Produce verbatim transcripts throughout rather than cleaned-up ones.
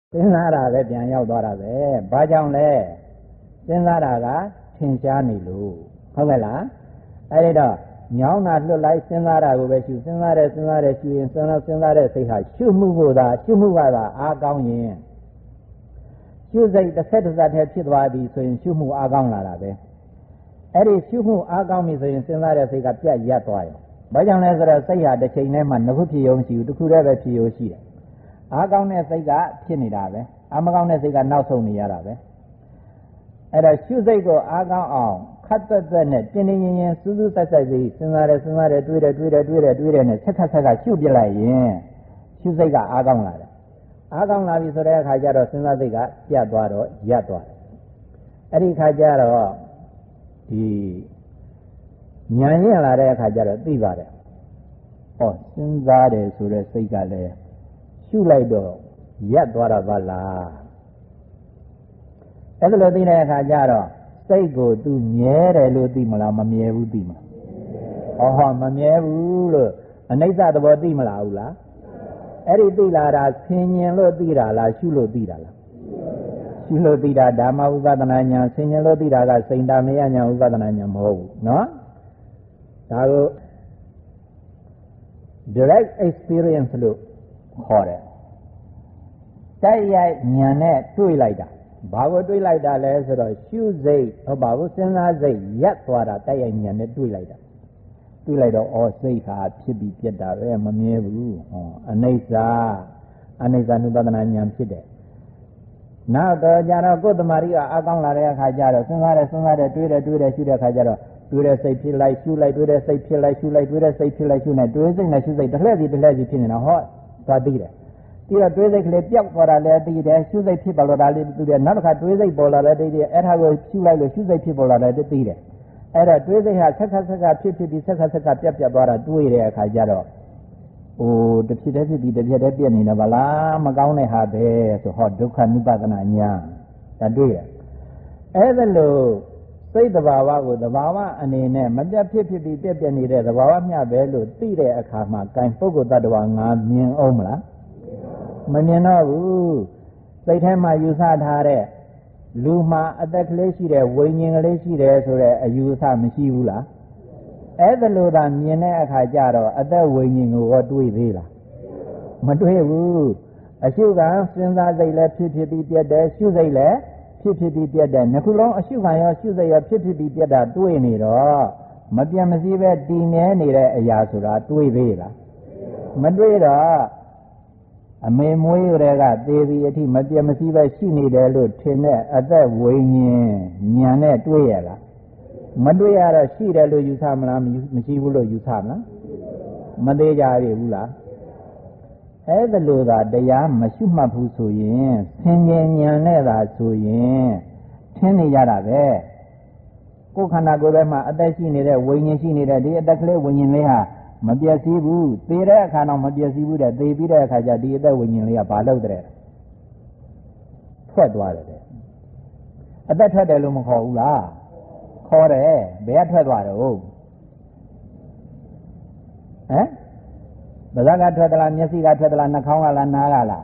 စဉ်းစားတာပဲပြန်ရောက်သွားတာပဲဘာကြောင့်လဲစဉ်းစားတာကထင်ရှားနေလို့ဟုတ်ကဲ့လားအဲ့ဒီတော့ညောင်းတာလွတ်လိုက်စဉ်းစားတာကိုပဲရှုစဉ်းစားတယ်စဉ်းစားတယ်ရှုရင်စဉ်းစားစဉ်းစားတဲ့စိတ်ဟာရှုမှုကိုသာရှုမှုကသာအားကောင်းရင်ရှုစိတ်တစ်ဆက်တစ်ဆက်တည်းဖြစ်သွားပြီဆိုရင်ရှုမှုအားကောင်းလာတာပဲအဲ့ဒီရှုမှုအားကောင်းပြီဆိုရင်စဉ်းစားတဲ့စိတ်ကပြတ်ရပ်သွားရောဘာကြောင့်လဲဆိုတော့စိတ်ဟာတစ်ချိန်တည်းမှာနှစ်ခုဖြစ်ရုံရှိဘူးတစ်ခုတည်းပဲဖြစ်ရုံရှိတယ်အားကောင်းတဲ့စိတ်ကဖြစ်နေတာပဲအားမကောင်းတဲ့စိတ်ကနောက်ဆုံးနေရတာပဲအဲ့တော့ရှုစိတ်ကိုအားကောင်းအောင်ခတ်သက်သက်နဲ့တင်းတင်းရင်ရင်စူးစူးဆက်ဆက်စီစဉ်းစားတယ်စဉ်းစားတယ်တွေးတယ်တွေးတယ်တွေးတယ်တွေးတယ်နဲ့ဆက်ခတ်ဆက်ကရှုပြလိုက်ရင်ရှုစိတ်ကအားကောင်းလာတယ်အားကောင်းလာပြီဆိုတဲ့အခါကျတော့စဉ်းစားစိတ်ကပြတ်သွားတော့ရပ်သွားတယ်အဲ့ဒီအခါကျတော့ဒီဉာဏ်ရင့်လာတဲ့အခါကျတော့သိပါတယ်ဟောစဉ်းစားတယ်ဆိုတဲ့စိတ်ကလည်းရှုလိုက်တော့ရပ်သွားတာပါလားအဲ့ဒါလိုသိတဲ့အခါကျတော့စိတ်ကိုသူမြဲတယ်လို့သိမလားမမြဲဘူးသိမလားဟောဟောမမြဲဘူးလို့အနိစ္စသဘောသိမလားဘူးလားအဲ့ဒီသိလာတာဆင်ញင်လို့သိတာလားရှုလို့သိတာလားရှုလို့သိတာဓမ္မဥပဒနာညာဆင်ញင်လို့သိတာကစိန်တာမယညာဥပဒနာညာမဟုတ်ဘူးနော်ဒါကို direct experience လို့ခေါ်တယ်တိုက်ရိုက်ဉာဏ်နဲ့တွေးလိုက်တာဘာကိုတွေးလိုက်တာလဲဆိုတော့ရှုစိတ်ဟုတ်ပါဘူးစဉ်းစားစိတ်ရပ်သွားတာတိုက်ရိုက်ဉာဏ်နဲ့တွေးလိုက်တာတွေးလိုက်တော့ဩစိတ်ဟာဖြစ်ပြီးပြတ်တာပဲမမြဲဘူးဟောအနိစ္စအနိစ္စနုပဒနာဉာဏ်ဖြစ်တယ်နောက်တော့ကြတော့ကိုယ်တမာရီကအကောင်းလာတဲ့အခါကျတော့စဉ်းစားတယ်စဉ်းစားတယ်တွေးတယ်တွေးတယ်ရှုတဲ့အခါကျတော့တွေးတဲ့စိတ်ဖြစ်လိုက်ရှုလိုက်တွေးတဲ့စိတ်ဖြစ်လိုက်ရှုလိုက်တွေးတဲ့စိတ်ဖြစ်လိုက်ရှုနေတွေးစိတ်နဲ့ရှုစိတ်တစ်လှည့်စီတစ်လှည့်စီဖြစ်နေတာဟောသွားသိတယ်ပြီးတော့တွေးစိတ်ကလေးပြောက်သွားတာလည်းသိတယ်ရှုစိတ်ဖြစ်ပေါ်လာတာလည်းသိတယ်နောက်တစ်ခါတွေးစိတ်ပေါ်လာလည်းသိတယ်အဲ့ဒါကိုရှုလိုက်လို့ရှုစိတ်ဖြစ်ပေါ်လာလည်းသိတယ်အဲ့ဒါတွေးစိတ်ဟာဆက်ခါဆက်ခါဖြစ်ဖြစ်ပြီးဆက်ခါဆက်ခါပြတ်ပြတ်သွားတာတွေးတဲ့အခါကျတော့ဟိုတစ်ဖြစ်တည်းဖြစ်ပြီးတစ်ပြက်တည်းပြတ်နေတာဗလားမကောင်းတဲ့ဟာပဲဆိုဟောဒုက္ခနုပဒနာညာဒါတွေးတယ်အဲ့ဒါလို့စိတ်တဘာဝကိုတဘာဝအနေနဲ့မပြတ်ဖြစ်ဖြစ်ပြီးပြတ်ပြတ်နေတဲ့တဘာဝမျှပဲလို့သိတဲ့အခါမှာကံပုဂ္ဂိုလ်တ attva ငါမြင်အောင်မလားမမြင်တော့ဘူးစိတ်ထဲမှာယူဆထားတဲ့လူမှာအသက်ကလေးရှိတယ်ဝိညာဉ်ကလေးရှိတယ်ဆိုတဲ့အယူအဆမရှိဘူးလားအဲ့ဒါလို့သာမြင်တဲ့အခါကျတော့အသက်ဝိညာဉ်ကိုရောတွေးသေးလားမတွေးဘူးအရှုခံစဉ်းစားစိတ်လည်းဖြစ်ဖြစ်ပြီးပြတ်တယ်ရှုစိတ်လည်းဖြစ်ဖြစ်ပြီးပြတ်တယ်နှစ်ခုလုံးအရှုခံရောရှုစိတ်ရောဖြစ်ဖြစ်ပြီးပြတ်တာတွေးနေတော့မပြတ်မစည်းပဲတည်မြဲနေတဲ့အရာဆိုတာတွေးသေးလားမတွေးတော့အမေမွေးတွေကသေပြီးအထိမပြတ်မစည်းပဲရှိနေတယ်လို့ထင်တဲ့အသက်ဝိညာဉ်ဉာဏ်နဲ့တွေးရလားမတွေးရတော့ရှိတယ်လို့ယူဆမလားမရှိဘူးလို့ယူဆမလားမသေးကြရဘူးလားအဲ့ဒါလို့သာတရားမရှုမှတ်ဘူးဆိုရင်ဆင်ញဉာဏ်နဲ့သာဆိုရင်ထင်နေကြတာပဲကိုယ်ခန္ဓာကိုယ်ထဲမှာအသက်ရှိနေတဲ့ဝိညာဉ်ရှိနေတဲ့ဒီအသက်ကလေးဝိညာဉ်လေးဟာမပြည့်စည်ဘူးသေတဲ့အခါတော့မပြည့်စည်ဘူးတဲ့သေပြီးတဲ့အခါကျဒီအသက်ဝိညာဉ်လေးကဘာလုပ်တဲ့ထွက်သွားတယ်တဲ့အသက်ထွက်တယ်လို့မခေါ်ဘူးလားခေါ်တယ်ဘယ်ကထွက်သွားတော့ဟမ်ပါးစပ်ကထွက်သလားမျက်စိကထွက်သလားနှာခေါင်းကလားနားကလား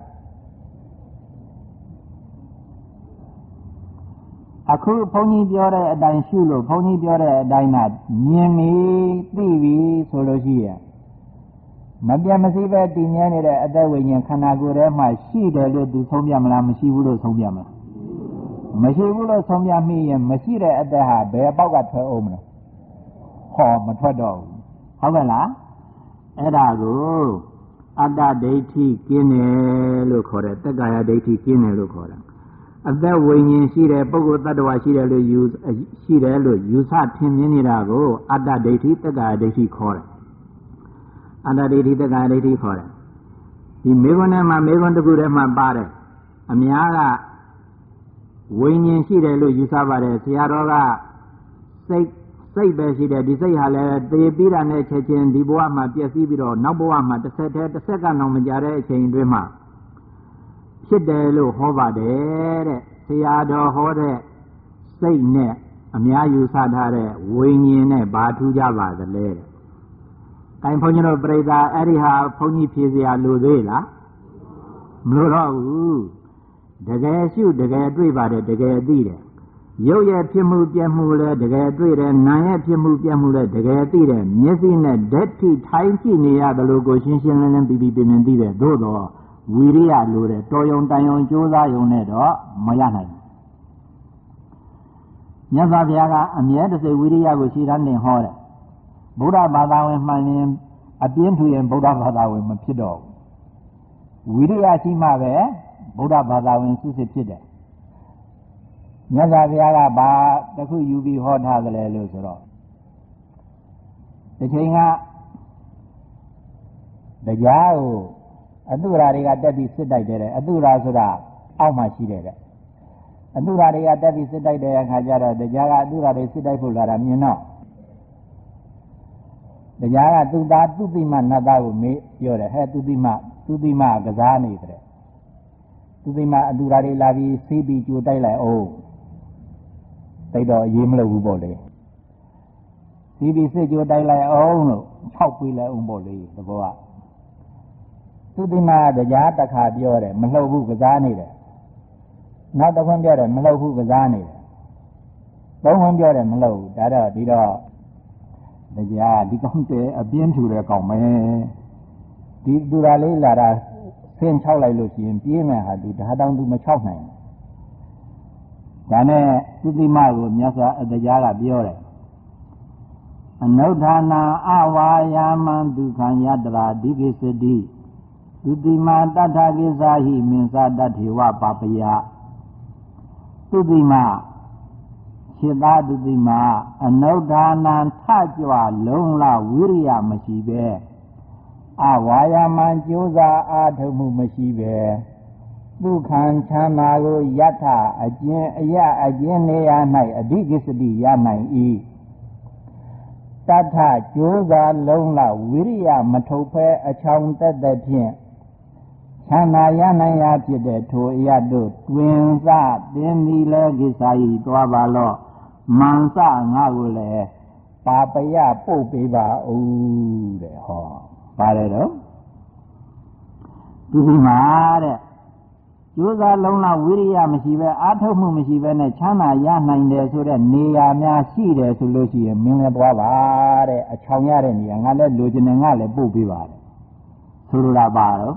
အခုဘုန်းကြီးပြောတဲ့အတိုင်းရှုလို့ဘုန်းကြီးပြောတဲ့အတိုင်းကမြင်ပြီသိပြီဆိုလို့ရှိရင်မပြတ်မစည်းပဲတည်မြဲနေတဲ့အသက်ဝိညာဉ်ခန္ဓာကိုယ်ထဲမှာရှိတယ်လို့သူဆုံးပြမလားမရှိဘူးလို့ဆုံးပြမလားမရှိဘူးလို့ဆုံးပြမိရင်မရှိတဲ့အသက်ဟာဘယ်ပေါက်ကထွက်အောင်မလဲဟောမထွက်တော့ဘူးဟုတ်ကဲ့လားအဲ့ဒါကိုအတ္တဒိဋ္ဌိကျင်းတယ်လို့ခေါ်တယ်တက္ကာယဒိဋ္ဌိကျင်းတယ်လို့ခေါ်တယ်အသက်ဝိညာဉ်ရှိတယ်ပုဂ္ဂိုလ်တ attva ရှိတယ်လို့ယူရှိတယ်လို့ယူဆထင်မြင်နေတာကိုအတ္တဒိဋ္ဌိတက္ကာယဒိဋ္ဌိခေါ်တယ်အတ္တဒိဋ္ဌိတက္ကာယဒိဋ္ဌိခေါ်တယ်ဒီမေခွန်းထဲမှာမေခွန်းတစ်ခုထဲမှာပါတယ်အများကဝိညာဉ်ရှိတယ်လို့ယူဆပါတယ်ဆရာတော်ကစိတ်စိတ်ပဲရှိတယ်ဒီစိတ်ဟာလည်းတည်ပြီးတာနဲ့ချက်ချင်းဒီဘဝမှာပျက်စီးပြီးတော့နောက်ဘဝမှာတစ်ဆက်တည်းတစ်ဆက်ကနောက်မကြတဲ့အချိန်တွင်းမှာဖြစ်တယ်လို့ဟောပါတယ်တဲ့ဆရာတော်ဟောတဲ့စိတ်နဲ့အများယူဆထားတဲ့ဝိညာဉ်နဲ့ဘာထူးကြပါသလဲတဲ့။အဲဘုန်းကြီးတို့ပြိဿအဲ့ဒီဟာဘုန်းကြီးဖြေစရာလိုသေးလားမလိုတော့ဘူးတကယ်ရှုတကယ်တွေ့ပါတယ်တကယ်သိတယ်ရုပ်ရဲ့ဖြစ်မှုပြက်မှုလည်းတကယ်တွေ့တယ်နာမ်ရဲ့ဖြစ်မှုပြက်မှုလည်းတကယ်သိတယ်မျက်စိနဲ့ဓာတ်ထိထိုင်းကြည့်နေရတယ်လို့ကိုရှင်းရှင်းလင်းလင်းပြီးပြီးပြင်းပြင်းသိတယ်သို့တော့ဝီရိယလိုတယ်တော်ယုံတန်ယုံကြိုးစားယုံနဲ့တော့မရနိုင်ဘူးမြတ်စွာဘုရားကအမြဲတစေဝီရိယကိုရှင်းတန်းနေဟောတယ်ဗုဒ္ဓဘာသာဝင်မှန်ရင်အပြင်းထူရင်ဗုဒ္ဓဘာသာဝင်မဖြစ်တော့ဘူးဝီရိယရှိမှပဲဗုဒ္ဓဘာသာဝင်စစ်စစ်ဖြစ်တယ်မြတ်စွာဘုရားကဘာတခုယူပြီးဟောထားသလဲလို့ဆိုတော့တစ်ချိန်ကတရားကိုအတုရာတွေကတက်ပြီးစစ်တိုက်တယ်တဲ့အတုရာဆိုတာအောက်မှာရှိတယ်တဲ့အတုရာတွေကတက်ပြီးစစ်တိုက်တဲ့အခါကျတော့တရားကအတုရာတွေစစ်တိုက်ဖို့လာတာမြင်တော့တရားကသူ့သားသူတိမနတ်သားကိုမေးပြောတယ်ဟဲ့သူတိမသူတိမကစားနေတဲ့သူတိမအတုရာတွေလာပြီးစီးပြီးကြိုတိုက်လိုက်အောင်သိတော့အေးမလို့ဘူးပေါ့လေစီးပြီးစစ်ကြိုတိုက်လိုက်အောင်လို့ခြောက်ပေးလိုက်အောင်ပေါ့လေသဘောကသူတိမတရားတစ်ခါပြောတယ်မလှုပ်ဘူးကစားနေတယ်နောက်တစ်ခွန်းပြောတယ်မလှုပ်ဘူးကစားနေတယ်သုံးခွန်းပြောတယ်မလှုပ်ဘူးဒါတော့ဒီတော့တရားဒီကောင်းတဲ့အပြင်းထူတဲ့ကောင်းမယ်ဒီသူရာလေးလာတာဆင်းချောက်လိုက်လို့ရှိရင်ပြေးမယ်ဟာသူဒါတောင်သူမချောက်နိုင်ဘူးဒါနဲ့သူတိမကိုမြတ်စွာဘုရားကပြောတယ်အနုဋ္ဌာနာအဝါယာမံဒုက္ခံယတရာဒိကိစတိသူတိမတတ္ထကိသာဟိမင်္စတထေဝပပယသူတိမခြေသားသူတိမအနုဋ္ဌာနာထကြွလုံးလဝိရိယမရှိပဲအဝါယာမံကြိုးစားအားထုတ်မှုမရှိပဲဒုက္ခံချမ်းသာကိုယထအကျဉ်အယအကျဉ်နေရာ၌အဓိကိစ္စတိရနိုင်၏တထကြိုးစားလုံးလဝိရိယမထုတ်ဖဲအချောင်တက်တဲ့ဖြင့်ချမ်းသာရနိုင်ရာဖြစ်တဲ့ထိုအယတို့တွင်စတင်းဒီလဲကိစ္စဤသွားပါလော့မန်စငါကိုလည်းပါပယပုတ်ပေးပါဦးတဲ့ဟောပါတယ်တော့ဒီဒီမှာတဲ့ကျိုးစားလုံးလဝိရိယမရှိပဲအာထုတ်မှုမရှိပဲနဲ့ချမ်းသာရနိုင်တယ်ဆိုတဲ့နေရာများရှိတယ်ဆိုလို့ရှိရင်မင်းလည်းသွားပါတဲ့အချောင်ရတဲ့နေရာငါလည်းလိုချင်တယ်ငါလည်းပို့ပေးပါတယ်ဆိုလိုတာပါတော့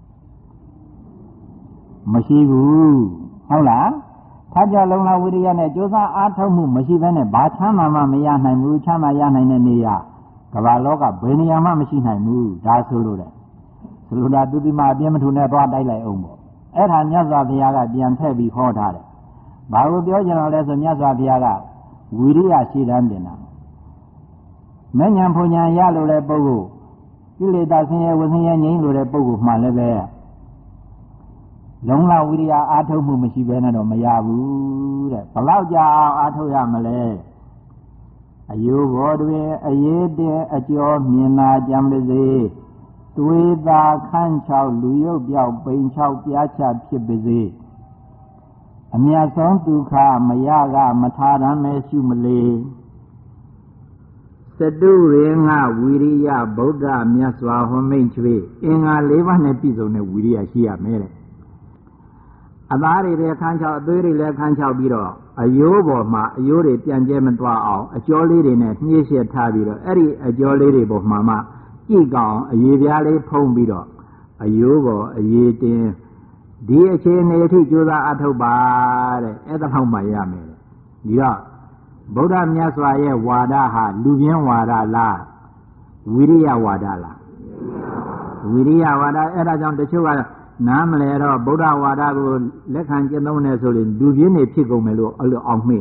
မရှိဘူးဟုတ်လားထားကြလုံးလဝိရိယနဲ့ကျိုးစားအာထုတ်မှုမရှိပဲနဲ့ဘာချမ်းသာမှမရနိုင်ဘူးချမ်းသာရနိုင်တဲ့နေရာကမ္ဘာလောကဘယ်နေရာမှမရှိနိုင်ဘူးဒါဆိုလို့တဲ့ဆိုလိုတာသူဒီမှာအပြင်းမထူနဲ့သွားတိုက်လိုက်အောင်ပေါ့အဲ့ဒါမြတ်စွာဘုရားကပြန်ထည့်ပြီးဟောထားတယ်။ဘာလို့ပြောကြတော့လဲဆိုမြတ်စွာဘုရားကဝီရိယရှိတမ်းတင်တာ။မဉ္ဇဉ်ဘုံညာရလို့တဲ့ပုဂ္ဂိုလ်ကိလေသာဆင်းရဲဝဆင်းရဲငြိမ်းလို့တဲ့ပုဂ္ဂိုလ်မှလည်းပဲလုံးလဝီရိယအားထုတ်မှုမရှိဘဲနဲ့တော့မရဘူးတဲ့။ဘလောက်ကြာအောင်အားထုတ်ရမလဲ။အယိုးဘောတွင်အရေးတဲ့အကျော်မြင်နာကြံပါစေ။သွေးသာခန်းချောက်လူရုပ်ပြောက်ပိန်ချောက်ပြားချဖြစ်ပါစေအမြတ်ဆုံးဒုက္ခမရကမထာရမ်းမဲရှုမလေသတုရေငဝီရိယဗုဒ္ဓမြတ်စွာဟောမိန့်ချွေအင်္ဂါ၄ပါးနဲ့ပြည့်စုံတဲ့ဝီရိယရှိရမယ်တဲ့အသားတွေလည်းခန်းချောက်အသွေးတွေလည်းခန်းချောက်ပြီးတော့အယိုးပေါ်မှာအယိုးတွေပြန်ကျဲမသွားအောင်အကျော်လေးတွေနဲ့နှိမ့်ရှက်ထားပြီးတော့အဲ့ဒီအကျော်လေးတွေပေါ်မှာမှကြည့်ကောင်အရေပြားလေးဖုံးပြီးတော့အယိုးပေါ်အရေတင်ဒီအခြေအနေအထိကြိုးစားအထုတ်ပါတဲ့အဲ့ဒါလောက်မှရမယ်ဒီတော့ဗုဒ္ဓမြတ်စွာရဲ့ဝါဒဟာလူပြင်းဝါဒလားဝိရိယဝါဒလားဝိရိယဝါဒအဲ့ဒါကြောင့်တချို့ကနားမလဲတော့ဗုဒ္ဓဝါဒကိုလက်ခံကျင့်သုံးနေဆိုရင်လူပြင်းနေဖြစ်ကုန်မယ်လို့အဲ့လိုအောင်မေ့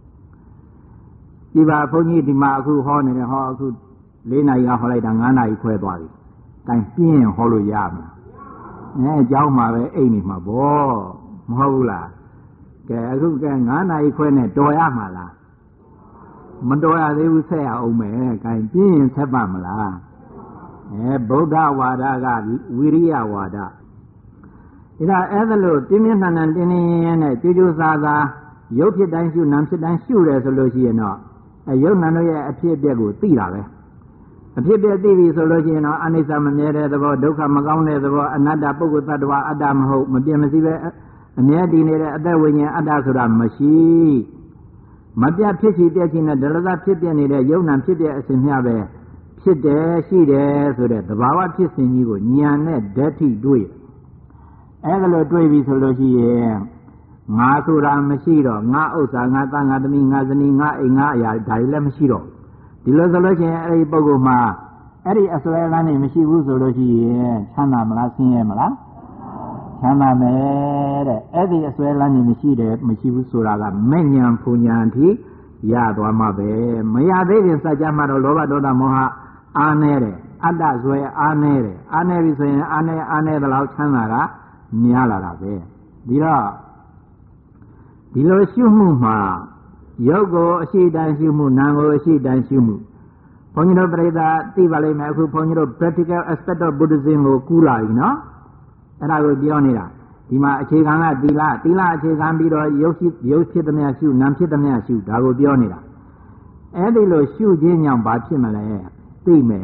ဒီပါဘုန်းကြီးဒီမှာအခုဟောနေတယ်ဟောအခုလေးနာရီကဟောလိုက်တာငါးနာရီခွဲသွားပြီ။တိုင်ပြင်းဟောလို့ရမှာ။အဲအเจ้าမှာပဲအိမ်နေမှာပေါ့မဟုတ်ဘူးလား။ကဲအခုကဲငါးနာရီခွဲနဲ့တော်ရမှာလား။မတော်ရသေးဘူးဆက်ရအောင်မယ်။ကဲပြင်းရင်ဆက်ပါမလား။အဲဗုဒ္ဓဝါဒကဝိရိယဝါဒ။ဒါအဲ့ဒါလို့ပြင်းပြင်းထန်ထန်တင်းတင်းရဲနဲ့ကြိုးကြိုးစားစားရုပ်ဖြစ်တိုင်းရှုနာမ်ဖြစ်တိုင်းရှုတယ်ဆိုလို့ရှိရင်တော့အယုံနာတို့ရဲ့အဖြစ်အပျက်ကိုသိတာပဲအဖြစ်အပျက်သိပြီဆိုလို့ရှိရင်တော့အနိစ္စမမြဲတဲ့သဘောဒုက္ခမကောင်းတဲ့သဘောအနတ္တပုဂ္ဂိုလ်သတ္တဝါအတ္တမဟုတ်မပြည့်မစည်ပဲအမြဲတည်နေတဲ့အသက်ဝိညာဉ်အတ္တဆိုတာမရှိမပြတ်ဖြစ်စီပြည့်ချင်းနဲ့ဒလသဖြစ်ပြနေတဲ့ယုံနာဖြစ်တဲ့အစဉ်မျှပဲဖြစ်တယ်ရှိတယ်ဆိုတဲ့သဘာဝဖြစ်စဉ်ကြီးကိုဉာဏ်နဲ့ဓာတ်ထိတွေ့အဲ့ဒါလိုတွေ့ပြီဆိုလို့ရှိရင်ငါဆိုတာမရှိတော့ငါဥစ္စာငါသားငါသမီးငါဇနီးငါအိမ်ငါအရာဒါတွေလည်းမရှိတော့ဒီလိုဆိုလို့ရှိရင်အဲ့ဒီပုဂ္ဂိုလ်မှာအဲ့ဒီအစွဲလမ်းနေမရှိဘူးဆိုလို့ရှိရင်ချမ်းသာမလားဆင်းရဲမလားချမ်းသာမယ်တဲ့အဲ့ဒီအစွဲလမ်းနေမရှိတယ်မရှိဘူးဆိုတာကမဲ့ညာဖူညာအထိရသွားမှာပဲမရသေးရင်စัจ जा မှာတော့လောဘဒေါသမောဟအားနေတယ်အတ္တဇွဲအားနေတယ်အားနေပြီဆိုရင်အားနေအားနေသလောက်ချမ်းသာတာများလာတာပဲဒီတော့ဒီလိုရှုမှုမှာရုပ်ကိုအရှိတန်ရှုမှုနာမ်ကိုအရှိတန်ရှုမှုဘုန်းကြီးတို့ပြိဿသိပါလိမ့်မယ်အခုဘုန်းကြီးတို့ practical aspect of Buddhism ကိုကူးလာပြီနော်အဲ့ဒါကိုပြောနေတာဒီမှာအခြေခံကသီလသီလအခြေခံပြီးတော့ရုပ်ရှိရုပ်ဖြစ်သမျှရှုနာမ်ဖြစ်သမျှရှုဒါကိုပြောနေတာအဲ့ဒီလိုရှုခြင်းကြောင့်ဘာဖြစ်မလဲသိမယ်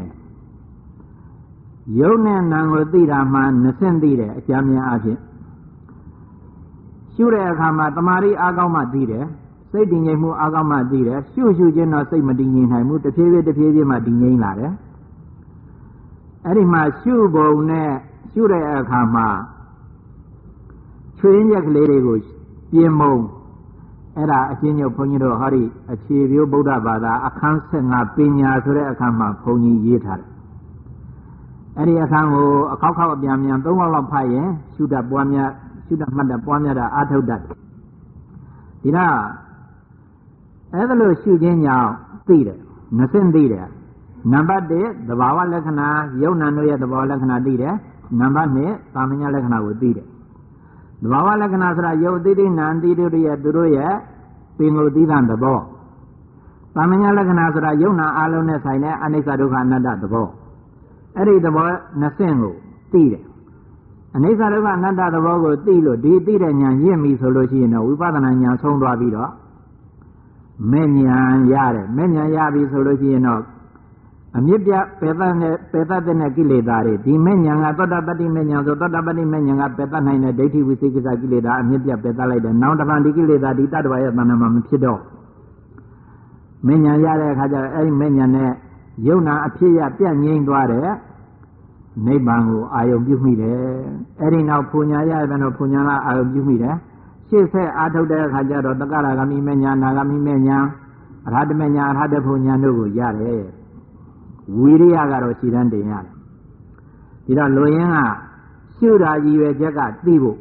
ရုပ်နဲ့နာမ်ကိုသိတာမှနှစ်ဆင့်သိတယ်အကြမ်းများအဖြစ်ရှုတဲ့အခါမှာတမာရီအားကောင်းမှသိတယ်စိတ်တည်ငြိမ်မှုအားကောင်းမှသိတယ်ရှုရှုခြင်းတော့စိတ်မတည်ငြိမ်နိုင်ဘူးတဖြည်းဖြည်းတဖြည်းဖြည်းမှတည်ငြိမ်လာတယ်အဲ့ဒီမှာရှုပုံနဲ့ရှုတဲ့အခါမှာချွေးရက်ကလေးတွေကိုပြင်မုံအဲ့ဒါအချင်းချုပ်ဘုန်းကြီးတို့ဟောဒီအခြေပြုဗုဒ္ဓဘာသာအခန်းဆယ့်ငါပညာဆိုတဲ့အခန်းမှာဘုန်းကြီးရေးထားတယ်အဲ့ဒီအခန်းကိုအခောက်ခောက်အပြန်ပြန်သုံးလောက်လောက်ဖတ်ရင်ရှုတတ်ပွားများရှုတတ်မှတ်တတ်ပွားများတာအာထုတ်တတ်ဒီတော့အဲ့ဒါလို့ရှုခြင်းကြောင့်သိတယ်နှစ်ဆင့်သိတယ်နံပါတ်တစ်သဘာဝလက္ခဏာယုံနာတို့ရဲ့သဘာဝလက္ခဏာသိတယ်နံပါတ်နှစ်သာမညလက္ခဏာကိုသိတယ်သဘာဝလက္ခဏာဆိုတာယုတ်တိတိနာတိတို့ရဲ့သူတို့ရဲ့ပင်ကိုသိတဲ့သဘောသာမညလက္ခဏာဆိုတာယုံနာအလုံးနဲ့ဆိုင်တဲ့အနိစ္စဒုက္ခအနတ္တသဘောအဲ့ဒီသဘောနှစ်ဆင့်ကိုသိတယ်အနိစ္စဒုက္ခအနတ္တသဘောကိုသိလို့ဒီသိတဲ့ဉာဏ်ရင့်ပြီဆိုလို့ရှိရင်တော့ဝိပဿနာဉာဏ်ဆုံးသွားပြီးတော့မဲ့ဉာဏ်ရတယ်မဲ့ဉာဏ်ရပြီဆိုလို့ရှိရင်တော့အမြစ်ပြပေတတ်နဲ့ပေတတ်တဲ့ကိလေသာတွေဒီမဲ့ဉာဏ်ကသောတာပတ္တိမဲ့ဉာဏ်ဆိုသောတာပတ္တိမဲ့ဉာဏ်ကပေတတ်နိုင်တဲ့ဒိဋ္ဌိဝိသိကိစ္စကိလေသာအမြစ်ပြပေတတ်လိုက်တယ်နောက်တစ်ခါဒီကိလေသာဒီတတ္တဝါရဲ့တဏ္ဍာမှာမဖြစ်တော့မဲ့ဉာဏ်ရတဲ့အခါကျတော့အဲ့ဒီမဲ့ဉာဏ်နဲ့ယုံနာအဖြစ်ရပြန့်ငြိမ်းသွားတဲ့နိဗ္ဗာန်ကိုအာယုံပြုမိတယ်အဲ့ဒီနောက်ပူညာရတဲ့တော့ပူညာကအာယုံပြုမိတယ်ရှေ့ဆက်အာထုတ်တဲ့အခါကျတော့တက္ကရာဂမိမဲ့ညာနာဂမိမဲ့ညာအရဟတမဲ့ညာအရဟတဖို့ညာတို့ကိုရတယ်ဝီရိယကတော့ခြေတန်းတင်ရတယ်ဒီတော့လူရင်းကရှုတာကြီးရွယ်ချက်ကသိဖို့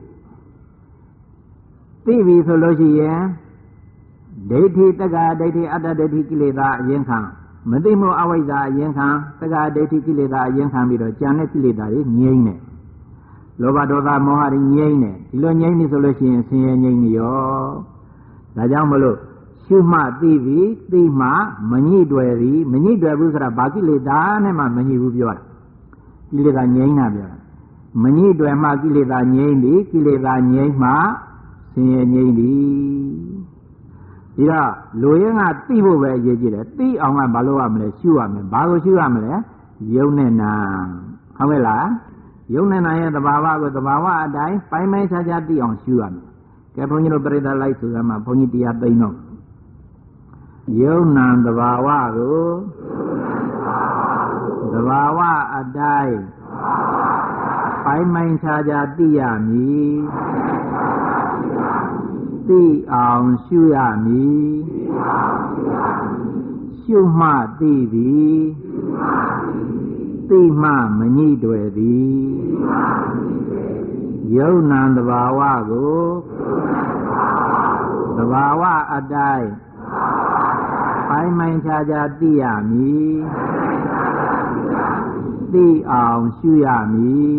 သိပြီဆိုလို့ရှိရင်ဒိဋ္ဌိတက္ကဒိဋ္ဌိအတ္တဒိဋ္ဌိကိလေသာအရင်ခံမသိမှုအဝိဇ္ဇာအရင်ခံတက္ကဒိဋ္ဌိကိလေသာအရင်ခံပြီးတော့ကြံတဲ့ကိလေသာတွေငြိမ့်တယ်လောဘဒေါသမောဟတွေငြိမ့်တယ်ဒီလိုငြိမ့်ပြီဆိုလို့ရှိရင်ဆင်းရဲငြိမ့်နေရောဒါကြောင့်မလို့ရှုမှသိပြီသိမှမညှိတွယ်ပြီမညှိတွယ်ဘူးဆိုတာဘာကိလေသာနဲ့မှမညှိဘူးပြောတာကိလေသာငြိမ့်တာပြောတာမညှိတွယ်မှကိလေသာငြိမ့်ပြီကိလေသာငြိမ့်မှဆင်းရဲငြိမ့်ပြီဒီတော့လူရင်းကသိဖို့ပဲအရေးကြီးတယ်သိအောင်ကဘာလို့ရမလဲရှုရမယ်ဘာကိုရှုရမလဲယုံနဲ့နာဟုတ်ကဲ့လားယုံနဲ့နာရဲ့သဘာဝကိုသဘာဝအတိုင်းပိုင်းပိုင်းခြားခြားသိအောင်ရှုရမယ်ကဲဘုန်းကြီးတို့ပြိဿလိုက်ဆိုရမှာဘုန်းကြီးတရားသိမ့်တော့ယုံနာသဘာဝကိုသဘာဝအတိုင်းပိုင်းပိုင်းခြားခြားသိရမည်သိအောင်ရှုရမည်ရှုမှသိသည်သိမှမညှိတွယ်သည်ယုံနာသဘာဝကိုသဘာဝအတိုင်းပိုင်းပိုင်းခြားခြားသိရမည်သိအောင်ရှုရမည်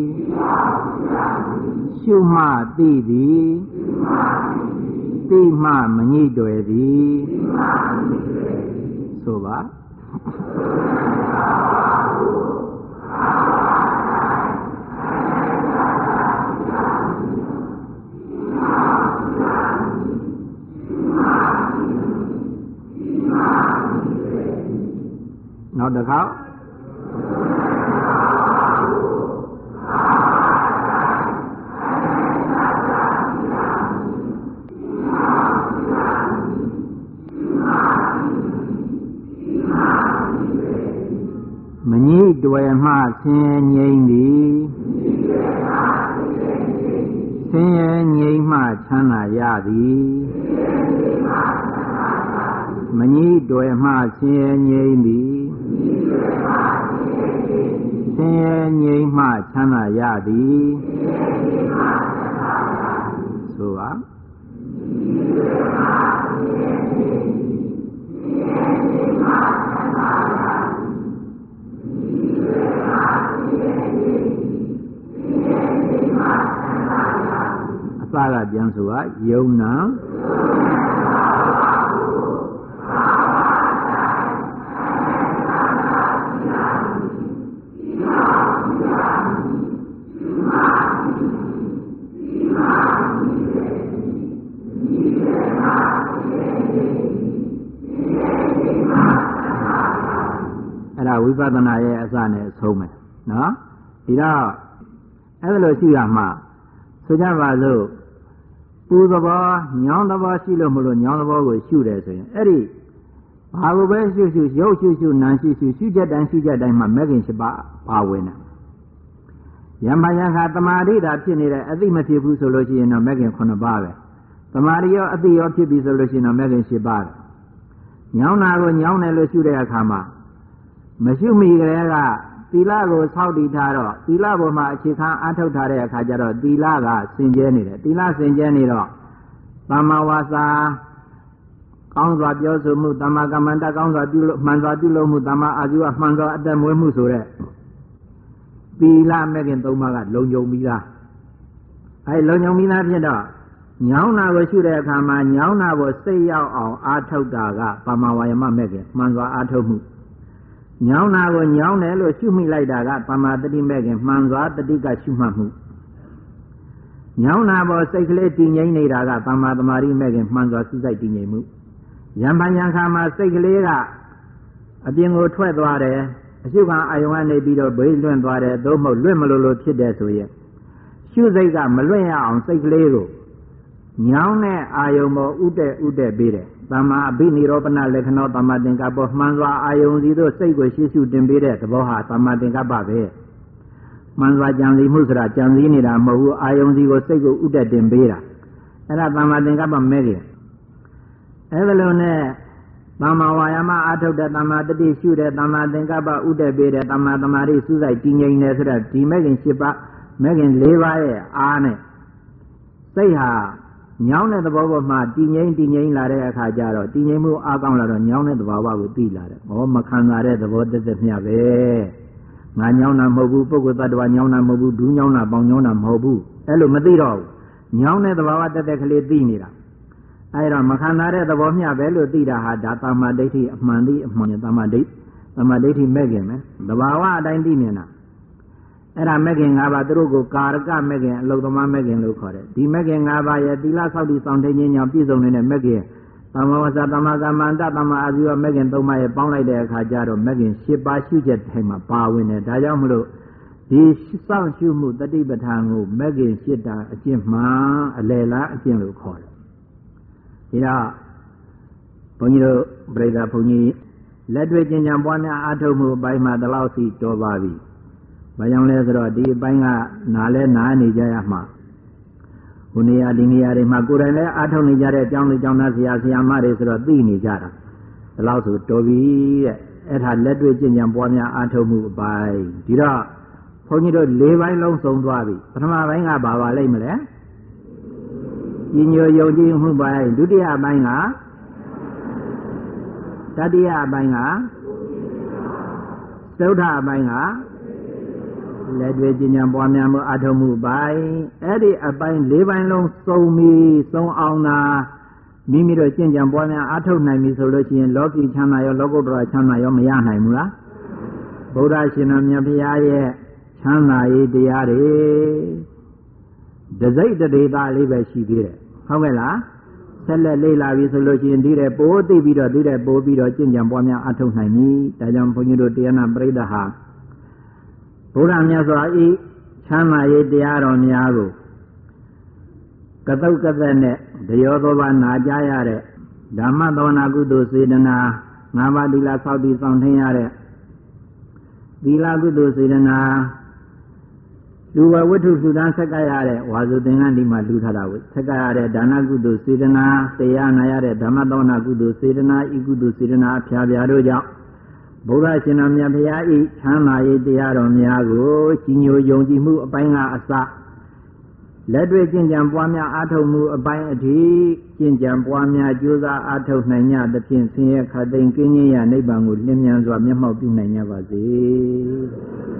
ရှုမှသိသည်သိမှမညှိတွယ်သည်ဆိုပါနောက်တစ်ခေါက်မှဆင်းရဲငြိမ့်သည်ဆင်းရဲငြိမ့်မှချမ်းသာရသည်မညည်းတွယ်မှဆင်းရဲငြိမ့်သည်ဆင်းရဲငြိမ့်မှချမ်းသာရသည်ဆိုပါအစကပြန်ဆိုပါယုံနာဝိပဿနာရဲ့အစနဲ့အဆုံးပဲနော်ဒီတော့အဲ့ဒါလို့ရှိရမှာဆိုကြပါစို့ပူသဘောညောင်းသဘောရှိလို့မလို့ညောင်းသဘောကိုရှုတယ်ဆိုရင်အဲ့ဒီဘာကိုပဲရှုရှုရုပ်ရှုရှုနာရှုရှုရှုချက်တိုင်းရှုချက်တိုင်းမှာမဲ့ခင်ရှိပါပါဝင်တယ်ယမယခသမာဓိတာဖြစ်နေတဲ့အသိမဖြစ်ဘူးဆိုလို့ရှိရင်တော့မဲ့ခင်ခုနှစ်ပါးပဲသမာဓိရောအသိရောဖြစ်ပြီဆိုလို့ရှိရင်တော့မဲ့ခင်ရှိပါပဲညောင်းတာကိုညောင်းတယ်လို့ရှုတဲ့အခါမှာမရှိမိကြတဲ့ကသီလကိုစောင့်တည်ထားတော့သီလပေါ်မှာအခြေခံအားထုတ်ထားတဲ့အခါကျတော့သီလကစင်ကြဲနေတယ်သီလစင်ကြဲနေတော့သမ္မာဝါစာကောင်းစွာပြောဆိုမှုသမ္မာကမ္မန္တကောင်းစွာပြုလို့မှန်စွာပြုလို့မှုသမ္မာအာဇီဝမှန်စွာအသက်မွေးမှုဆိုတဲ့သီလမဲ့ခင်သုံးပါးကလုံခြုံပြီးသားအဲလုံခြုံပြီးသားဖြစ်တော့ညောင်းတာကိုရှုတဲ့အခါမှာညောင်းတာကိုစိတ်ရောက်အောင်အားထုတ်တာကပမဝါယမမဲ့ခင်မှန်စွာအားထုတ်မှုညောင်းတာကိုညောင်းတယ်လို့ရှုမိလိုက်တာကပမာတတိမဲ့ခင်မှန်စွာတတိကရှုမှတ်မှုညောင်းတာပေါ်စိတ်ကလေးတည်ငြိမ်နေတာကပမာသမารိမဲ့ခင်မှန်စွာစိစိတ်တည်ငြိမ်မှုယံပဉ္ခါမှာစိတ်ကလေးကအပြင်ကိုထွက်သွားတယ်အရှုခံအာယုံကနေပြီးတော့ဘေးလွင့်သွားတယ်သို့မဟုတ်လွင့်မလို့လို့ဖြစ်တယ်ဆိုရင်ရှုစိတ်ကမလွင့်ရအောင်စိတ်ကလေးကိုညောင်းတဲ့အာယုံပေါ်ဥတဲ့ဥတဲ့ပေးတယ်သမ္မာအဘိနိရောပနလက္ခဏောသမ္မာသင်္ကပ္ပမှန်စွာအာယုံစီတို့စိတ်ကိုရှေ့ရှုတင်ပေးတဲ့သဘောဟာသမ္မာသင်္ကပ္ပပဲမှန်စွာကြံစည်မှုဆိုတာကြံစည်နေတာမဟုတ်ဘူးအာယုံစီကိုစိတ်ကိုဥတဲ့တင်ပေးတာအဲ့ဒါသမ္မာသင်္ကပ္ပမဲ့ခင်အဲ့ဒါလိုနဲ့သမ္မာဝါယာမအာထုတ်တဲ့သမ္မာတတိရှုတဲ့သမ္မာသင်္ကပ္ပဥတဲ့ပေးတဲ့သမ္မာသမာဓိစုစိုက်တည်ငြိမ်တယ်ဆိုတော့ဒီမဲ့ခင်၈ပါးမဲ့ခင်၄ပါးရဲ့အားနဲ့စိတ်ဟာညောင်းတဲ့သဘောပေါ်မှာတည်ငြိမ်တည်ငြိမ်လာတဲ့အခါကျတော့တည်ငြိမ်မှုအားကောင်းလာတော့ညောင်းတဲ့သဘာဝကိုသိလာတယ်။ဘောမခံစားတဲ့သဘောတသက်မျှပဲ။ငါညောင်းတာမဟုတ်ဘူးပုဂ္ဂိုလ်တ attva ညောင်းတာမဟုတ်ဘူးဒူးညောင်းတာပေါင်ညောင်းတာမဟုတ်ဘူး။အဲ့လိုမသိတော့ဘူး။ညောင်းတဲ့သဘာဝတသက်ကလေးသိနေတာ။အဲ့တော့မခံစားတဲ့သဘောမျှပဲလို့သိတာဟာဒါသမ္မာဒိဋ္ဌိအမှန်သိအမှန်သမ္မာဒိဋ္ဌိသမ္မာဒိဋ္ဌိမဲ့ခင်ပဲ။သဘာဝအတိုင်းသိမြင်တာအဲ့ဒါမဲ့ခင်၅ပါးသူတို့ကိုကာရကမဲ့ခင်အလုသမားမဲ့ခင်လို့ခေါ်တယ်ဒီမဲ့ခင်၅ပါးရဲ့သီလဆောက်တည်ဆောင်ထိန်ခြင်းကြောင့်ပြည့်စုံနေတဲ့မဲ့ခင်သမ္မာဝါစာသမ္မာကမ္မန္တသမ္မာအာဇီဝမဲ့ခင်၃ပါးရဲ့ပေါင်းလိုက်တဲ့အခါကျတော့မဲ့ခင်၈ပါးရှုချက်ထိုင်မှာပါဝင်တယ်ဒါကြောင့်မလို့ဒီစောင့်ရှုမှုတတိပဋ္ဌာန်ကိုမဲ့ခင်၈တာအကျင့်မှအလယ်လားအကျင့်လို့ခေါ်တယ်ဒီတော့ဘုန်းကြီးတို့ပြိဿဘုန်းကြီးလက်တွေ့ကျင့်ကြံပွားများအားထုတ်မှုအပိုင်းမှာဒီလောက်စီတော်ပါပြီဘာကြောင့်လဲဆိုတော့ဒီအပိုင်းကနားလဲနားနေကြရမှာဟိုနေရာဒီနေရာတွေမှာကိုယ်တိုင်လည်းအားထုတ်နေကြတဲ့အကြောင်းလေးကြောင့်သားဆရာဆရာမတွေဆိုတော့သိနေကြတာဒီလောက်ဆိုတော်ပြီတဲ့အဲ့ဒါလက်တွေ့ကျင့်ကြံပွားများအားထုတ်မှုအပိုင်းဒီတော့ဘုန်းကြီးတို့၄ပိုင်းလုံးစုံသွားပြီပထမပိုင်းကဘာပါလိမ့်မလဲညီညွတ်ယုံကြည်မှုပိုင်းဒုတိယပိုင်းကတတိယပိုင်းကသုဒ္ဓအပိုင်းကလက်တွေ့ကျင့်ကြံပွားများမှုအထုံးမှုပိုင်းအဲ့ဒီအပိုင်း၄ပိုင်းလုံးစုံပြီးစုံအောင်သာမိမိတို့ကျင့်ကြံပွားများအထုံးနိုင်ပြီဆိုလို့ရှိရင်လောကီချမ်းသာရောလောကုတ္တရာချမ်းသာရောမရနိုင်ဘူးလားဗုဒ္ဓရှင်တော်မြတ်ဘုရားရဲ့ချမ်းသာရေးတရားတွေတစိတ်တဒေသလေးပဲရှိသေးတယ်ဟုတ်ကဲ့လားဆက်လက်လေးလာပြီဆိုလို့ရှိရင်ဒီတဲ့ပိုးသိပြီးတော့ဒီတဲ့ပိုးပြီးတော့ကျင့်ကြံပွားများအထုံးနိုင်ပြီဒါကြောင့်ဘုန်းကြီးတို့တရားနာပရိသတ်ဟာဘုရားမြတ်စွာဤချမ်းသာရေးတရားတော်များကိုကတုတ်ကသက်နဲ့တရောသောပါနာကြားရတဲ့ဓမ္မသောနာကုသိုလ်စေတနာငါးပါးသီလဆောက်တည်ဆောင်ထင်းရတဲ့သီလကုသိုလ်စေတနာလူဝဝတ္ထုစုတန်းဆက်ကရတဲ့ဝါစုသင်္ကန်းဒီမှာလူထားတာကိုဆက်ကရတဲ့ဒါနကုသိုလ်စေတနာတရားနာရတဲ့ဓမ္မသောနာကုသိုလ်စေတနာဤကုသိုလ်စေတနာအဖျားပြားတို့ကြောင့်ဘုရားရှင်တော်မြတ်ဘုရားဤချမ်းသာရေးတရားတော်များကိုကြီးညိုယုံကြည်မှုအပိုင်းကအစလက်တွေ့ကျင့်ကြံပွားများအားထုတ်မှုအပိုင်းအထိကျင့်ကြံပွားများကြိုးစားအားထုတ်နိုင်ကြသဖြင့်ဆင်းရဲခတ်သိမ်းကင်းခြင်းရနိဗ္ဗာန်ကိုလင်းမြန်စွာမျက်မှောက်ပြုနိုင်ကြပါစေ